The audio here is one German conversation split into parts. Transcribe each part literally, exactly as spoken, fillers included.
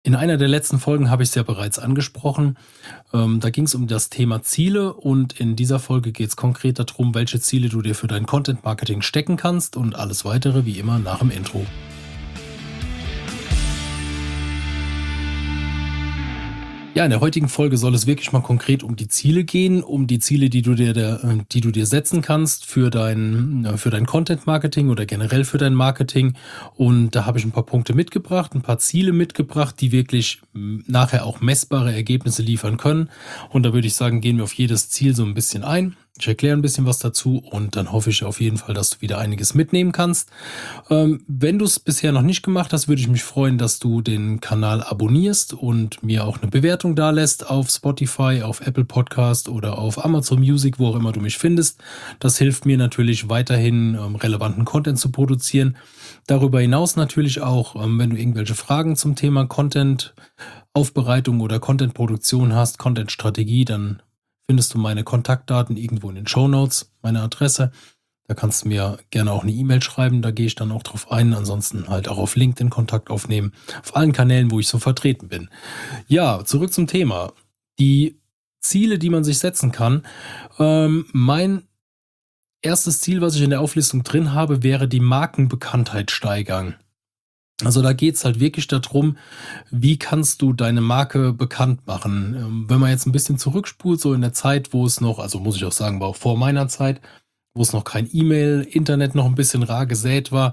In einer der letzten Folgen habe ich es ja bereits angesprochen. Ähm, da ging es um das Thema Ziele und in dieser Folge geht es konkret darum, welche Ziele du dir für dein Content Marketing stecken kannst und alles weitere wie immer nach dem Intro. Ja, in der heutigen Folge soll es wirklich mal konkret um die Ziele gehen, um die Ziele, die du dir, der, die du dir setzen kannst für dein, für dein Content Marketing oder generell für dein Marketing. Und da habe ich ein paar Punkte mitgebracht, ein paar Ziele mitgebracht, die wirklich nachher auch messbare Ergebnisse liefern können. Und da würde ich sagen, gehen wir auf jedes Ziel so ein bisschen ein. Ich erkläre ein bisschen was dazu und dann hoffe ich auf jeden Fall, dass du wieder einiges mitnehmen kannst. Ähm, wenn du es bisher noch nicht gemacht hast, würde ich mich freuen, dass du den Kanal abonnierst und mir auch eine Bewertung dalässt auf Spotify, auf Apple Podcast oder auf Amazon Music, wo auch immer du mich findest. Das hilft mir natürlich weiterhin ähm, relevanten Content zu produzieren. Darüber hinaus natürlich auch, ähm, wenn du irgendwelche Fragen zum Thema Content-Aufbereitung oder Content-Produktion hast, Content-Strategie, dann findest du meine Kontaktdaten irgendwo in den Shownotes, meine Adresse. Da kannst du mir gerne auch eine E-Mail schreiben, da gehe ich dann auch drauf ein. Ansonsten halt auch auf LinkedIn Kontakt aufnehmen, auf allen Kanälen, wo ich so vertreten bin. Ja, zurück zum Thema. Die Ziele, die man sich setzen kann. Ähm, mein erstes Ziel, was ich in der Auflistung drin habe, wäre die Markenbekanntheit steigern. Also da geht es halt wirklich darum, wie kannst du deine Marke bekannt machen. Wenn man jetzt ein bisschen zurückspult, so in der Zeit, wo es noch, also muss ich auch sagen, war auch vor meiner Zeit, wo es noch kein E-Mail, Internet noch ein bisschen rar gesät war,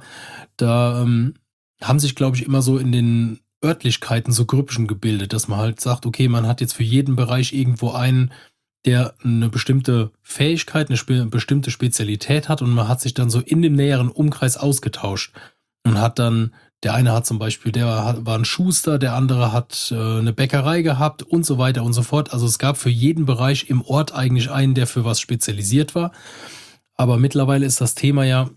da ähm, haben sich, glaube ich, immer so in den Örtlichkeiten so Grüppchen gebildet, dass man halt sagt, okay, man hat jetzt für jeden Bereich irgendwo einen, der eine bestimmte Fähigkeit, eine spe- bestimmte Spezialität hat und man hat sich dann so in dem näheren Umkreis ausgetauscht und hat dann der eine hat zum Beispiel, der war ein Schuster, der andere hat äh, eine Bäckerei gehabt und so weiter und so fort. Also es gab für jeden Bereich im Ort eigentlich einen, der für was spezialisiert war. Aber mittlerweile ist das Thema ja,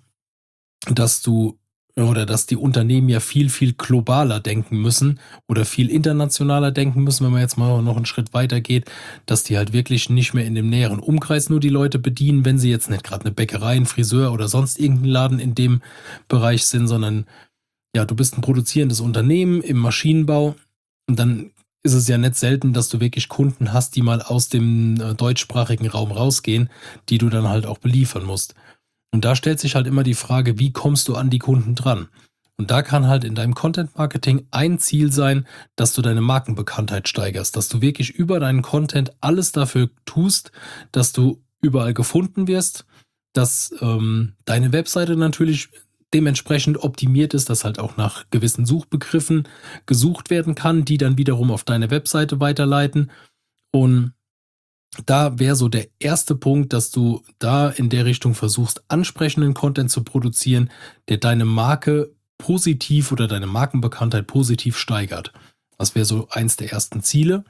dass du oder dass die Unternehmen ja viel, viel globaler denken müssen oder viel internationaler denken müssen, wenn man jetzt mal noch einen Schritt weiter geht, dass die halt wirklich nicht mehr in dem näheren Umkreis nur die Leute bedienen, wenn sie jetzt nicht gerade eine Bäckerei, ein Friseur oder sonst irgendein Laden in dem Bereich sind, sondern ja, du bist ein produzierendes Unternehmen im Maschinenbau und dann ist es ja nicht selten, dass du wirklich Kunden hast, die mal aus dem äh, deutschsprachigen Raum rausgehen, die du dann halt auch beliefern musst. Und da stellt sich halt immer die Frage, wie kommst du an die Kunden dran? Und da kann halt in deinem Content-Marketing ein Ziel sein, dass du deine Markenbekanntheit steigerst, dass du wirklich über deinen Content alles dafür tust, dass du überall gefunden wirst, dass ähm, deine Webseite natürlich dementsprechend optimiert ist, dass halt auch nach gewissen Suchbegriffen gesucht werden kann, die dann wiederum auf deine Webseite weiterleiten. Und da wäre so der erste Punkt, dass du da in der Richtung versuchst, ansprechenden Content zu produzieren, der deine Marke positiv oder deine Markenbekanntheit positiv steigert. Das wäre so eins der ersten Ziele.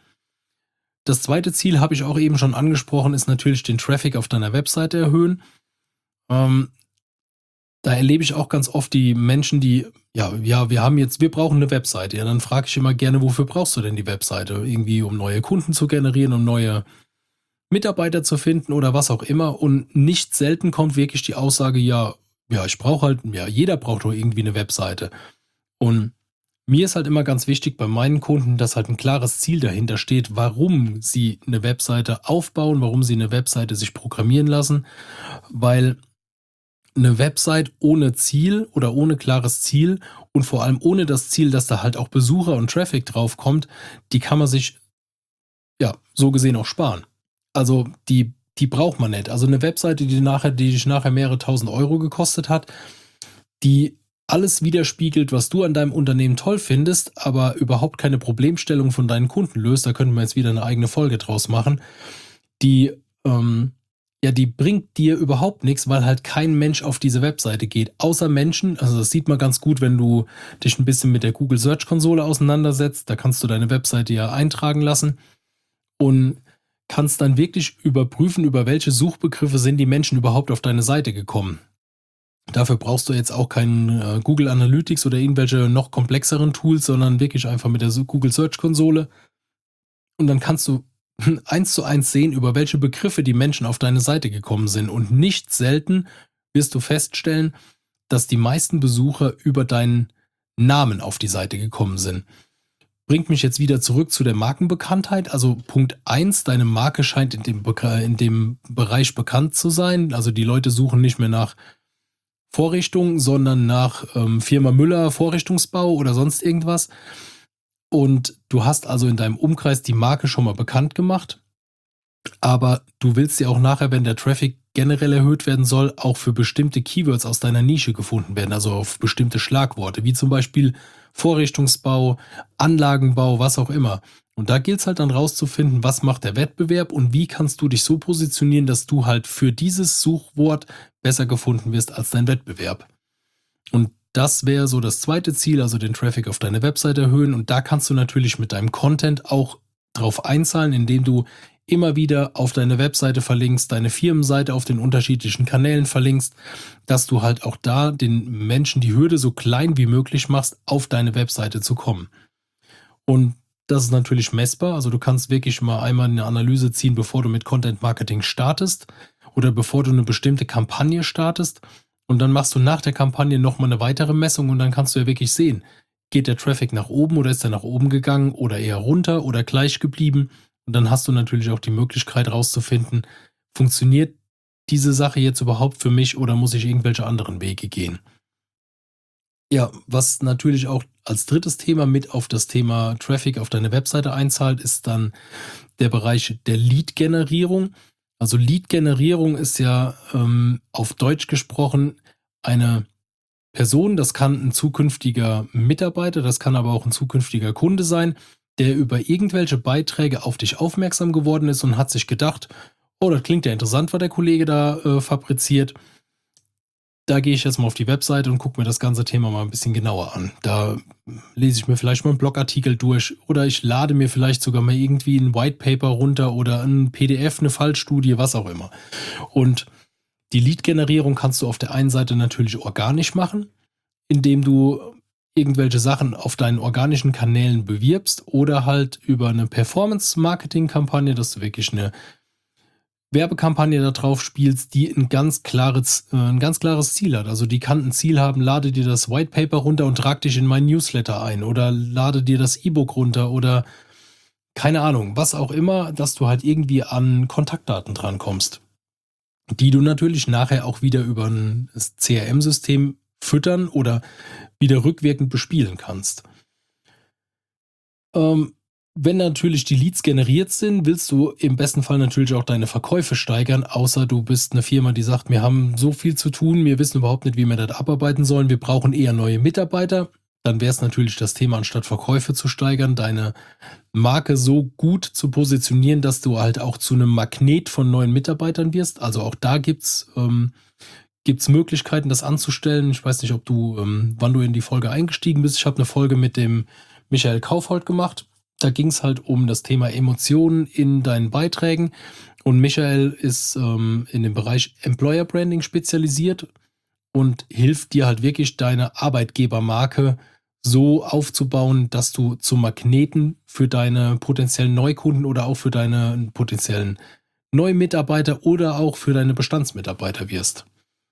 Das zweite Ziel, habe ich auch eben schon angesprochen, ist natürlich den Traffic auf deiner Webseite erhöhen. Ähm, Da erlebe ich auch ganz oft die Menschen, die, ja, ja, wir haben jetzt, wir brauchen eine Webseite. Ja, dann frage ich immer gerne, wofür brauchst du denn die Webseite? Irgendwie, um neue Kunden zu generieren, um neue Mitarbeiter zu finden oder was auch immer. Und nicht selten kommt wirklich die Aussage, ja, ja, ich brauche halt, ja, jeder braucht doch irgendwie eine Webseite. Und mir ist halt immer ganz wichtig bei meinen Kunden, dass halt ein klares Ziel dahinter steht, warum sie eine Webseite aufbauen, warum sie eine Webseite sich programmieren lassen, weil eine Website ohne Ziel oder ohne klares Ziel und vor allem ohne das Ziel, dass da halt auch Besucher und Traffic drauf kommt, die kann man sich, ja, so gesehen auch sparen. Also die, die braucht man nicht. Also eine Webseite, die nachher, die dich nachher mehrere tausend Euro gekostet hat, die alles widerspiegelt, was du an deinem Unternehmen toll findest, aber überhaupt keine Problemstellung von deinen Kunden löst, da könnten wir jetzt wieder eine eigene Folge draus machen, die, ähm, ja, die bringt dir überhaupt nichts, weil halt kein Mensch auf diese Webseite geht, außer Menschen. Also das sieht man ganz gut, wenn du dich ein bisschen mit der Google Search Konsole auseinandersetzt. Da kannst du deine Webseite ja eintragen lassen und kannst dann wirklich überprüfen, über welche Suchbegriffe sind die Menschen überhaupt auf deine Seite gekommen. Dafür brauchst du jetzt auch keinen äh, Google Analytics oder irgendwelche noch komplexeren Tools, sondern wirklich einfach mit der Google Search Konsole. Und dann kannst du eins zu eins sehen, über welche Begriffe die Menschen auf deine Seite gekommen sind. Und nicht selten wirst du feststellen, dass die meisten Besucher über deinen Namen auf die Seite gekommen sind. bringt mich jetzt wieder zurück zu der Markenbekanntheit. Also Punkt eins, deine Marke scheint in dem, Beka- in dem Bereich bekannt zu sein. Also die Leute suchen nicht mehr nach Vorrichtung, sondern nach ähm, Firma Müller Vorrichtungsbau oder sonst irgendwas. Und du hast also in deinem Umkreis die Marke schon mal bekannt gemacht. Aber du willst ja auch nachher, wenn der Traffic generell erhöht werden soll, auch für bestimmte Keywords aus deiner Nische gefunden werden, also auf bestimmte Schlagworte, wie zum Beispiel Vorrichtungsbau, Anlagenbau, was auch immer. Und da gilt es halt dann rauszufinden, was macht der Wettbewerb und wie kannst du dich so positionieren, dass du halt für dieses Suchwort besser gefunden wirst als dein Wettbewerb. Und das wäre so das zweite Ziel, also den Traffic auf deine Website erhöhen. Und da kannst du natürlich mit deinem Content auch drauf einzahlen, indem du immer wieder auf deine Webseite verlinkst, deine Firmenseite auf den unterschiedlichen Kanälen verlinkst, dass du halt auch da den Menschen die Hürde so klein wie möglich machst, auf deine Webseite zu kommen. Und das ist natürlich messbar, also du kannst wirklich mal einmal eine Analyse ziehen, bevor du mit Content Marketing startest oder bevor du eine bestimmte Kampagne startest, und dann machst du nach der Kampagne nochmal eine weitere Messung und dann kannst du ja wirklich sehen, geht der Traffic nach oben oder ist er nach oben gegangen oder eher runter oder gleich geblieben. Und dann hast du natürlich auch die Möglichkeit herauszufinden, funktioniert diese Sache jetzt überhaupt für mich oder muss ich irgendwelche anderen Wege gehen? Ja, was natürlich auch als drittes Thema mit auf das Thema Traffic auf deine Webseite einzahlt, ist dann der Bereich der Lead-Generierung. Also Lead-Generierung ist ja ähm, auf Deutsch gesprochen eine Person, das kann ein zukünftiger Mitarbeiter, das kann aber auch ein zukünftiger Kunde sein, der über irgendwelche Beiträge auf dich aufmerksam geworden ist und hat sich gedacht, oh, das klingt ja interessant, was der Kollege da äh, fabriziert. Da gehe ich jetzt mal auf die Webseite und gucke mir das ganze Thema mal ein bisschen genauer an. Da lese ich mir vielleicht mal einen Blogartikel durch oder ich lade mir vielleicht sogar mal irgendwie ein White Paper runter oder ein P D F, eine Fallstudie, was auch immer. Und die Lead-Generierung kannst du auf der einen Seite natürlich organisch machen, indem du irgendwelche Sachen auf deinen organischen Kanälen bewirbst oder halt über eine Performance-Marketing-Kampagne, dass du wirklich eine Werbekampagne da drauf spielst, die ein ganz klares, äh, ein ganz klares Ziel hat. Also die kann ein Ziel haben, lade dir das White Paper runter und trag dich in meinen Newsletter ein oder lade dir das E-Book runter oder keine Ahnung, was auch immer, dass du halt irgendwie an Kontaktdaten drankommst, die du natürlich nachher auch wieder über ein C R M-System füttern oder wieder rückwirkend bespielen kannst. Ähm, wenn natürlich die Leads generiert sind, willst du im besten Fall natürlich auch deine Verkäufe steigern, außer du bist eine Firma, die sagt, wir haben so viel zu tun, wir wissen überhaupt nicht, wie wir das abarbeiten sollen, wir brauchen eher neue Mitarbeiter. Dann wäre es natürlich das Thema, anstatt Verkäufe zu steigern, deine Marke so gut zu positionieren, dass du halt auch zu einem Magnet von neuen Mitarbeitern wirst. Also auch da gibt es ähm, gibt's Möglichkeiten, das anzustellen. Ich weiß nicht, ob du, ähm, wann du in die Folge eingestiegen bist. Ich habe eine Folge mit dem Michael Kaufhold gemacht. Da ging es halt um das Thema Emotionen in deinen Beiträgen. Und Michael ist ähm, in dem Bereich Employer Branding spezialisiert und hilft dir halt wirklich, deine Arbeitgebermarke so aufzubauen, dass du zum Magneten für deine potenziellen Neukunden oder auch für deine potenziellen Neumitarbeiter oder auch für deine Bestandsmitarbeiter wirst.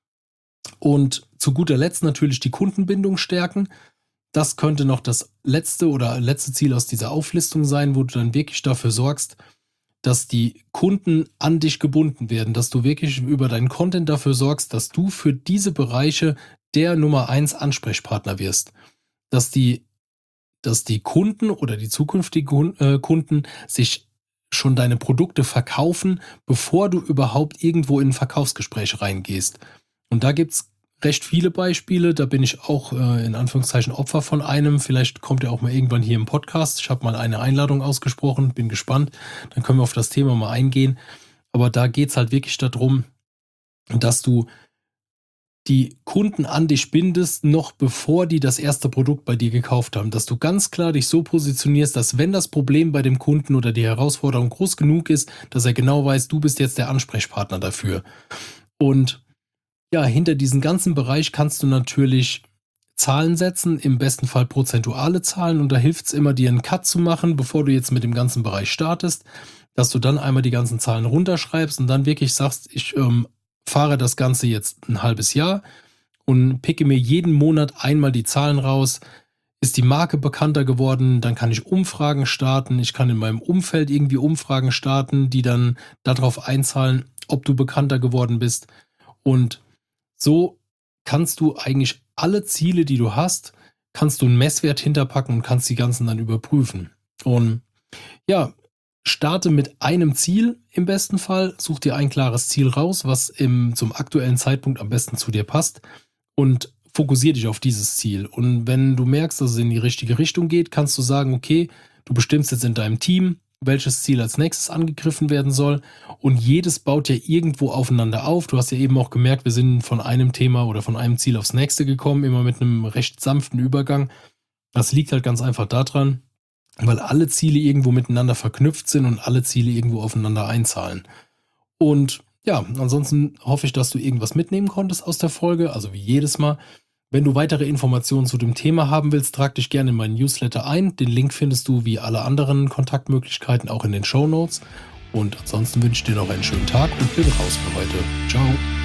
Und zu guter Letzt natürlich die Kundenbindung stärken. Das könnte noch das letzte oder letzte Ziel aus dieser Auflistung sein, wo du dann wirklich dafür sorgst, dass die Kunden an dich gebunden werden, dass du wirklich über deinen Content dafür sorgst, dass du für diese Bereiche der Nummer eins Ansprechpartner wirst. Dass die, dass die Kunden oder die zukünftigen äh, Kunden sich schon deine Produkte verkaufen, bevor du überhaupt irgendwo in ein Verkaufsgespräch reingehst. Und da gibt es recht viele Beispiele, da bin ich auch äh, in Anführungszeichen Opfer von einem. Vielleicht kommt er auch mal irgendwann hier im Podcast. Ich habe mal eine Einladung ausgesprochen, bin gespannt. Dann können wir auf das Thema mal eingehen. Aber da geht es halt wirklich darum, dass du die Kunden an dich bindest, noch bevor die das erste Produkt bei dir gekauft haben. Dass du ganz klar dich so positionierst, dass wenn das Problem bei dem Kunden oder die Herausforderung groß genug ist, dass er genau weiß, du bist jetzt der Ansprechpartner dafür. Und ja, hinter diesem ganzen Bereich kannst du natürlich Zahlen setzen, im besten Fall prozentuale Zahlen, und da hilft es immer, dir einen Cut zu machen, bevor du jetzt mit dem ganzen Bereich startest, dass du dann einmal die ganzen Zahlen runterschreibst und dann wirklich sagst, ich ähm, fahre das Ganze jetzt ein halbes Jahr und picke mir jeden Monat einmal die Zahlen raus, ist die Marke bekannter geworden, dann kann ich Umfragen starten. Ich kann in meinem Umfeld irgendwie Umfragen starten, die dann darauf einzahlen, ob du bekannter geworden bist. Und so kannst du eigentlich alle Ziele, die du hast, kannst du einen Messwert hinterpacken und kannst die ganzen dann überprüfen. Und ja, starte mit einem Ziel im besten Fall, such dir ein klares Ziel raus, was im, zum aktuellen Zeitpunkt am besten zu dir passt und fokussiere dich auf dieses Ziel. Und wenn du merkst, dass es in die richtige Richtung geht, kannst du sagen, okay, du bestimmst jetzt in deinem Team, welches Ziel als nächstes angegriffen werden soll. Und jedes baut ja irgendwo aufeinander auf. Du hast ja eben auch gemerkt, wir sind von einem Thema oder von einem Ziel aufs nächste gekommen, immer mit einem recht sanften Übergang. Das liegt halt ganz einfach daran, weil alle Ziele irgendwo miteinander verknüpft sind und alle Ziele irgendwo aufeinander einzahlen. Und ja, ansonsten hoffe ich, dass du irgendwas mitnehmen konntest aus der Folge, also wie jedes Mal. Wenn du weitere Informationen zu dem Thema haben willst, trag dich gerne in meinen Newsletter ein. Den Link findest du wie alle anderen Kontaktmöglichkeiten auch in den Shownotes. Und ansonsten wünsche ich dir noch einen schönen Tag und bin raus für heute. Ciao.